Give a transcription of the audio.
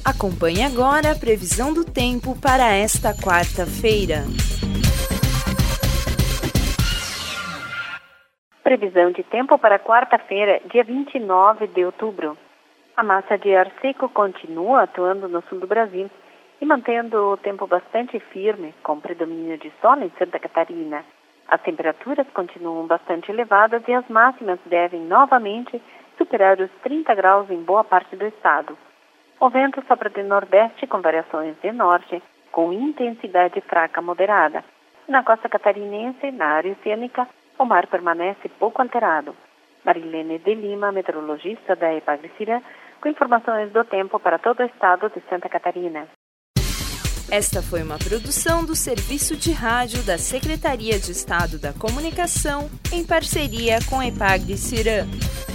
Acompanhe agora a previsão do tempo para esta quarta-feira. Previsão de tempo para quarta-feira, dia 29 de outubro. A massa de ar seco continua atuando no sul do Brasil e mantendo o tempo bastante firme, com predomínio de sol em Santa Catarina. As temperaturas continuam bastante elevadas e as máximas devem novamente superar os 30 graus em boa parte do estado. O vento sopra de nordeste com variações de norte, com intensidade fraca moderada. Na costa catarinense, na área oceânica, o mar permanece pouco alterado. Marilene de Lima, meteorologista da Epagri-Cirã, com informações do tempo para todo o estado de Santa Catarina. Esta foi uma produção do Serviço de Rádio da Secretaria de Estado da Comunicação, em parceria com a Epagri-Cirã.